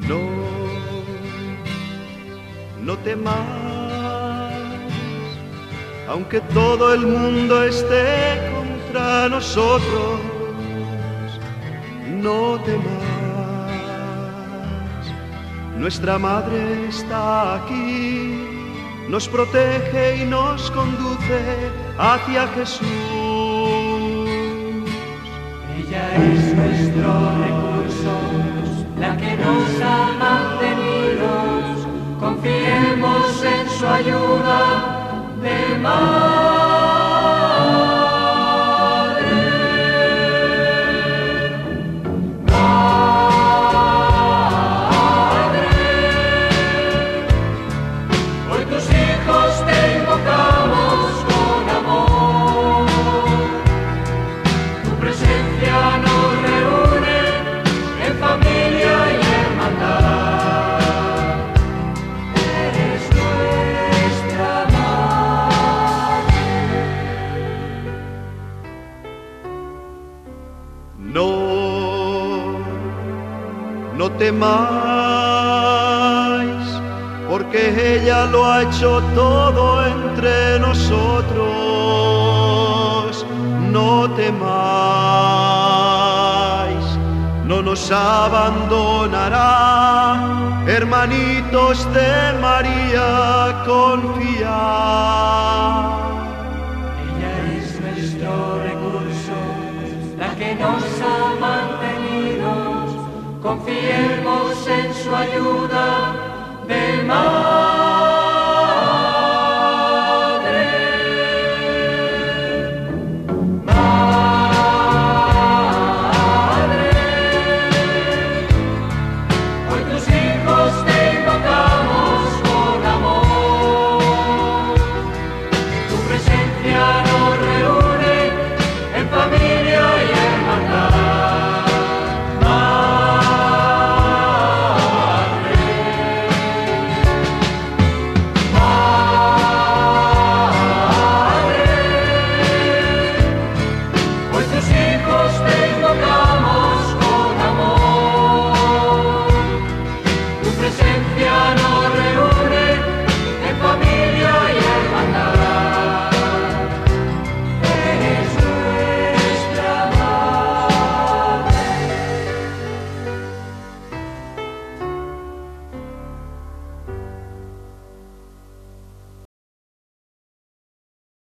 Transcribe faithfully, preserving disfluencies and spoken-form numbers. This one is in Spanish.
No, no temas, aunque todo el mundo esté contra nosotros, no temas, nuestra madre está aquí, nos protege y nos conduce hacia Jesús. Ella es nuestro recurso, la que nos ha mantenido, confiemos en su ayuda de madre. Madre, hoy tus hijos te invocamos con amor, tu presencia nos reúne en familia y hermandad. Eres nuestra madre. No, no temáis, porque ella lo ha hecho todo entre nosotros. No temáis, no nos abandonará, hermanitos de María, confiad. Ella es nuestro recurso, la que nos ha mantenido, confiemos en su ayuda de madre.